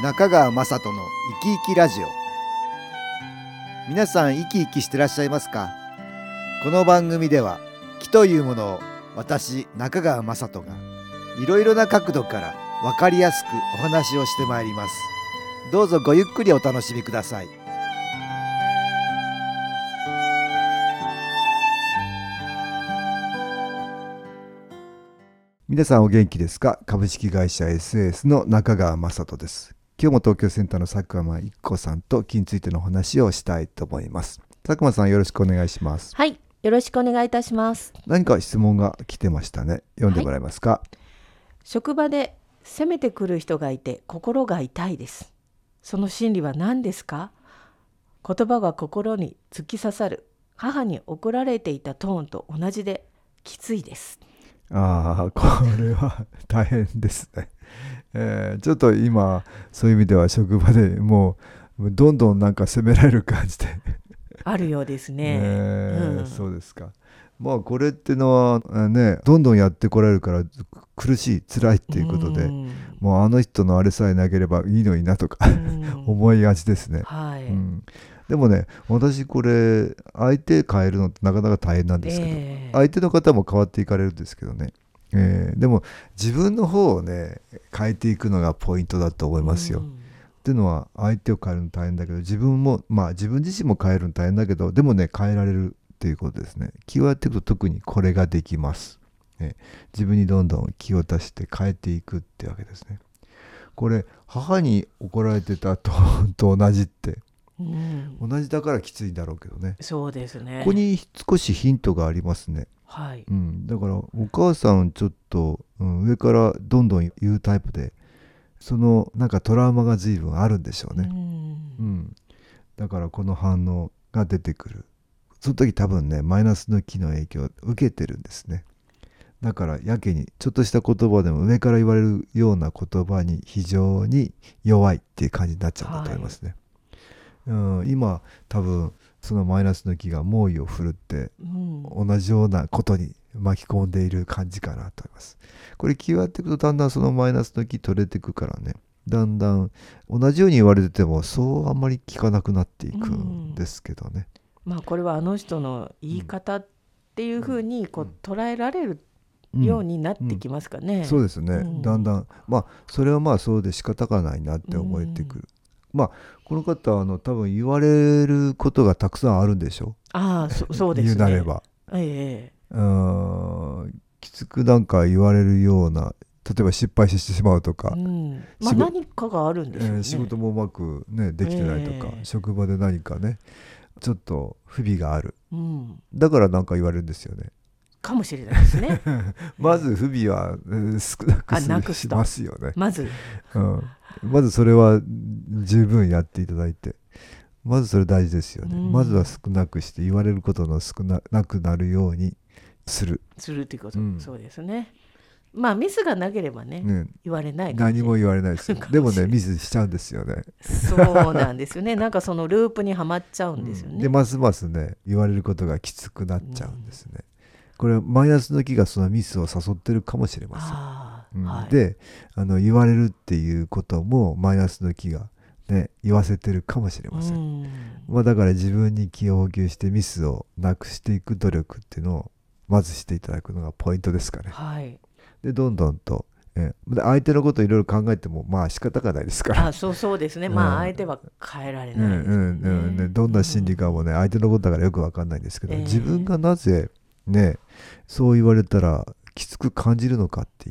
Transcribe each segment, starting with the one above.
中川雅人の生き生きラジオ。皆さん生き生きしてらっしゃいますか？この番組では気というものを私中川雅人がいろいろな角度から分かりやすくお話をしてまいります。どうぞごゆっくりお楽しみください。皆さんお元気ですか？株式会社 SS の中川雅人です。今日も東京センターの佐久間一子さんと気についての話をしたいと思います。佐久間さん、よろしくお願いします。 はい、よろしくお願いいたします。 何か質問が来てましたね。読んでもらえますか？ 職場で責めてくる人がいて心が痛いです。その心理は何ですか？言葉が心に突き刺さる。母に怒られていたトーンと同じできついです。 これは大変ですね。ちょっと今そういう意味では職場でもうどんどんなんか責められる感じであるようですね。 そうですか。まあこれってのはね、どんどんやってこられるから苦しい辛いっていうことで、もうあの人のあれさえなければいいのになとか思いがちですね。 はい。 でもね、私これ相手変えるのってなかなか大変なんですけど、相手の方も変わっていかれるんですけどね、でも自分の方をね変えていくのがポイントだと思いますよ。っていうのは相手を変えるの大変だけど、自分自身も変えるの大変だけど、でもね変えられるっていうことですね。気をやっていくと特にこれができます、自分にどんどん気を足して変えていくってわけですね。これ母に怒られてたと同じって同じだからきついんだろうけどね。 そうですね。 ここに少しヒントがありますね。 はい。 だからお母さんちょっと、上からどんどん言うタイプで、そのなんかトラウマが随分あるんでしょうね。だからこの反応が出てくる。その時多分ねマイナスの気の影響を受けてるんですね。だからやけにちょっとした言葉でも上から言われるような言葉に非常に弱いっていう感じになっちゃうんだと思いますね。今多分そのマイナスの気が猛威を振るって、同じようなことに巻き込んでいる感じかなと思います。これ気をやっていくとだんだんそのマイナスの気取れていくからね、だんだん同じように言われててもそうあんまり聞かなくなっていくんですけどね。 これはあの人の言い方っていうふうに捉えられるようになってきますかね。 そうですね、だんだんそれはそうで仕方がないなって思えてくる。この方は多分言われることがたくさんあるんでしょ。 そうですね。 言うなれば、きつくなんか言われるような、例えば失敗してしまうとか、 何かがあるんでしょうね。 仕事もうまく、できてないとか、職場で何かねちょっと不備がある、だからなんか言われるんですよね。 かもしれないですね。 まず不備は少なくしますよね。 まずそれは十分やっていただいて、まずそれ大事ですよね。まずは少なくして言われることの少なくなるようにするということ、そうですね。ミスがなければね、言われないかもしれない。 何も言われないですよ。でもねミスしちゃうんですよね。 そうなんですよね。なんかそのループにはまっちゃうんですよね。 でますますね言われることがきつくなっちゃうんですね。これマイナスの気がそのミスを誘ってるかもしれません。で言われるっていうこともマイナスの気が言わせてるかもしれません。だから自分に気を補給してミスをなくしていく努力っていうのをまずしていただくのがポイントですかね。でどんどんと、相手のことをいろいろ考えても仕方がないですから。 そうですね。相手は変えられないですよね。 どんな心理かもね相手のことだからよく分かんないんですけど、自分がなぜそう言われたらきつく感じるのかっていう、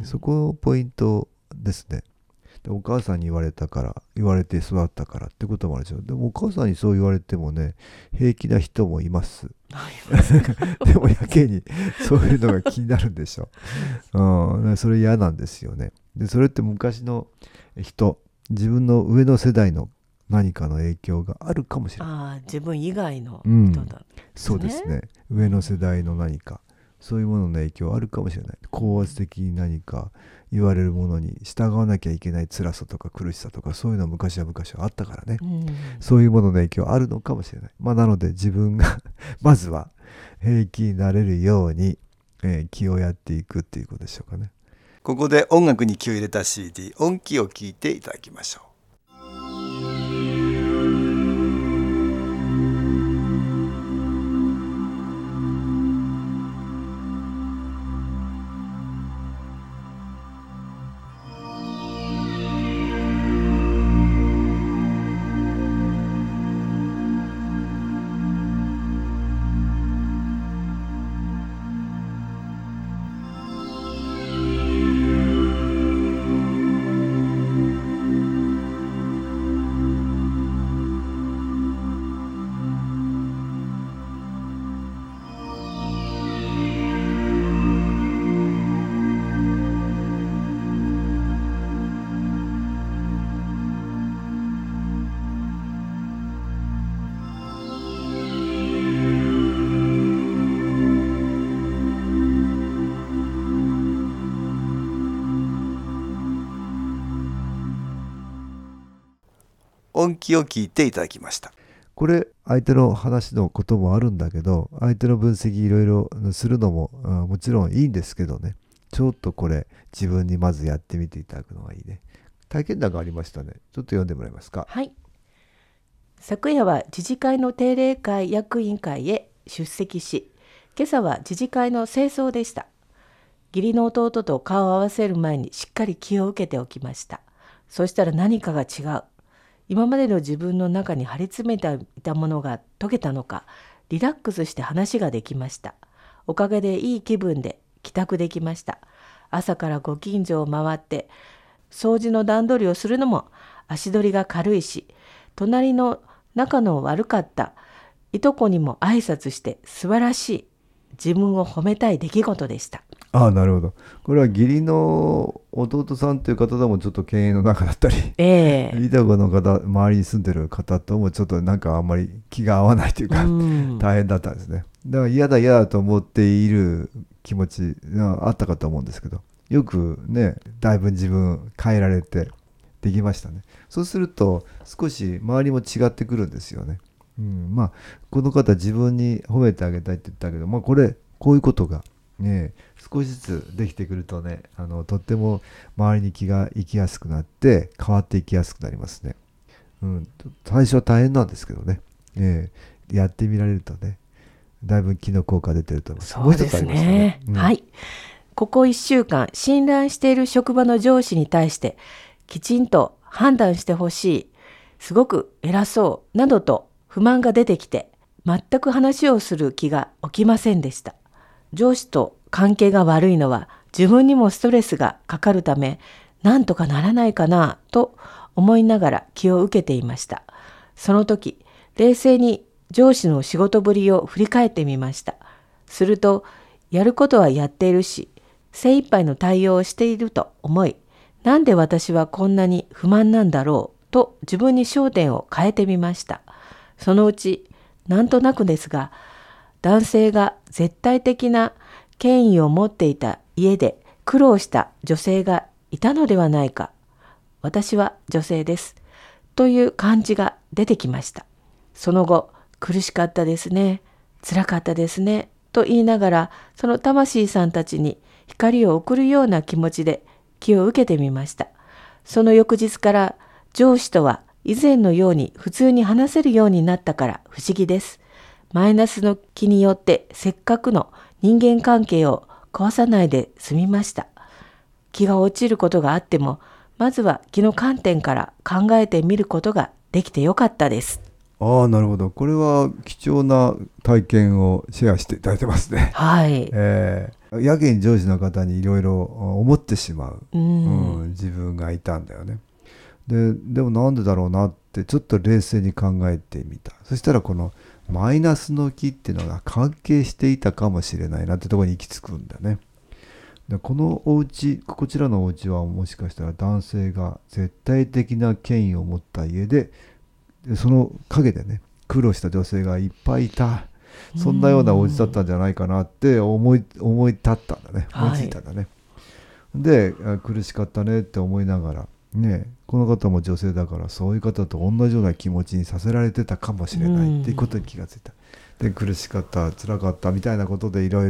そこのポイントですね。でお母さんに言われて育ったからってこともあるでしょ。でもお母さんにそう言われてもね平気な人もいます。でもやけにそういうのが気になるんでしょ。それ嫌なんですよね。でそれって昔の人、自分の上の世代の何かの影響があるかもしれない。 自分以外の人だ、 そうですね。上の世代の何かそういうものの影響あるかもしれない。高圧的に何か言われるものに従わなきゃいけない辛さとか苦しさとか、そういうのは昔はあったからね、そういうものの影響あるのかもしれない。なので自分がまずは平気になれるように、気をやっていくっていうことでしょうかね。 ここで音楽に気を入れた CD 音気を聴いていただきましょう。音気を聞いていただきました。これ相手の話のこともあるんだけど、相手の分析いろいろするのももちろんいいんですけどね、ちょっとこれ自分にまずやってみていただくのがいいね。体験談がありましたね。ちょっと読んでもらえますか。 はい。昨夜は自治会の定例会役員会へ出席し、今朝は自治会の清掃でした。義理の弟と顔を合わせる前にしっかり気を受けておきました。そしたら何かが違う。今までの自分の中に張り詰めていたものが解けたのか、リラックスして話ができました。おかげでいい気分で帰宅できました。朝からご近所を回って掃除の段取りをするのも足取りが軽いし、隣の仲の悪かったいとこにも挨拶して素晴らしい自分を褒めたい出来事でした。 ああ、なるほど。これは義理の弟さんという方ともちょっと犬猿の仲だったり、いとこの方、周りに住んでる方ともちょっとなんかあんまり気が合わないというか、大変だったんですね。だから嫌だと思っている気持ちがあったかと思うんですけど、よくね、だいぶ自分変えられてできましたね。そうすると少し周りも違ってくるんですよね。まあこの方自分に褒めてあげたいって言ったけど、こういうことがね、少しずつできてくるとね、とっても周りに気が行きやすくなって変わっていきやすくなりますね。最初は大変なんですけどね、やってみられるとね、だいぶ気の効果出てると思います。 そうですね。はい。ここ1週間、信頼している職場の上司に対してきちんと判断してほしい、すごく偉そうなどと不満が出てきて、全く話をする気が起きませんでした。上司と関係が悪いのは自分にもストレスがかかるため、なんとかならないかなと思いながら気を受けていました。その時、冷静に上司の仕事ぶりを振り返ってみました。すると、やることはやっているし、精一杯の対応をしていると思い、なんで私はこんなに不満なんだろうと自分に焦点を変えてみました。そのうち、なんとなくですが、男性が絶対的な権威を持っていた家で苦労した女性がいたのではないか。私は女性です。という感じが出てきました。その後、苦しかったですね。辛かったですね。と言いながら、その魂さんたちに光を送るような気持ちで気を受けてみました。その翌日から上司とは以前のように普通に話せるようになったから不思議です。マイナスの気によってせっかくの人間関係を壊さないで済みました。気が落ちることがあっても、まずは気の観点から考えてみることができてよかったです。 ああ、なるほど。これは貴重な体験をシェアしていただいてますね。 はい。 やけに上司の方にいろいろ思ってしまう、自分がいたんだよね。でもなんでだろうなってちょっと冷静に考えてみた。そしたらこのマイナスの気っていうのが関係していたかもしれないなってところに行き着くんだね。でこちらのお家はもしかしたら男性が絶対的な権威を持った家で、その陰でね苦労した女性がいっぱいいた、そんなようなお家だったんじゃないかなって思い立ったんだね。思いついたんだね。で苦しかったねって思いながらね、この方も女性だからそういう方と同じような気持ちにさせられてたかもしれないっていうことに気がついた。で苦しかった辛かったみたいなことでいろいろ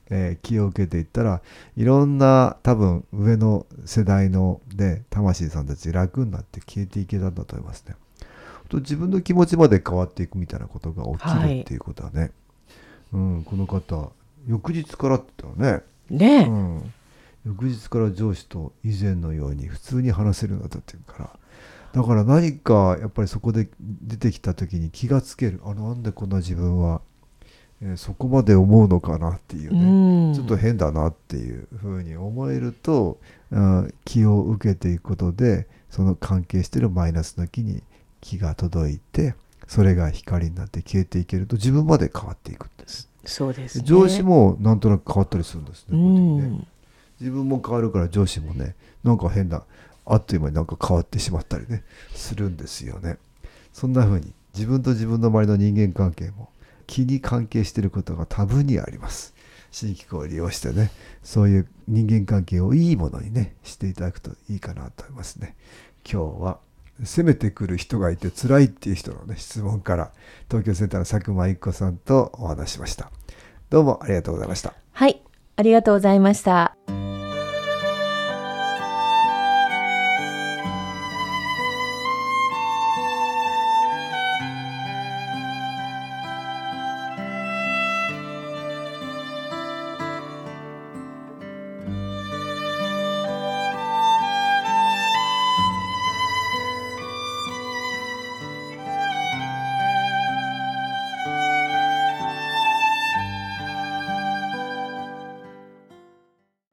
気を受けていったら、いろんな多分上の世代ので魂さんたち楽になって消えていけたんだと思いますね。と自分の気持ちまで変わっていくみたいなことが起きるっていうことはね、この方翌日からって言ったらね、翌日から上司と以前のように普通に話せるようになったっていうから、だから何かやっぱりそこで出てきた時に気がつける、なんでこんな自分は、そこまで思うのかなっていうね、ちょっと変だなっていうふうに思えると、気を受けていくことでその関係しているマイナスの気に気が届いて、それが光になって消えていけると自分まで変わっていくんです。 そうですね。 上司もなんとなく変わったりするんですね。こういう時ね、自分も変わるから上司もね、なんか変な、あっという間になんか変わってしまったりねするんですよね。そんな風に自分と自分の周りの人間関係も気に関係していることが多分にあります。新機構を利用してね、そういう人間関係をいいものにねしていただくといいかなと思いますね。今日は攻めてくる人がいて辛いっていう人のね質問から、東京センターの佐久間一子さんとお話ししました。どうもありがとうございました。 はい、ありがとうございました。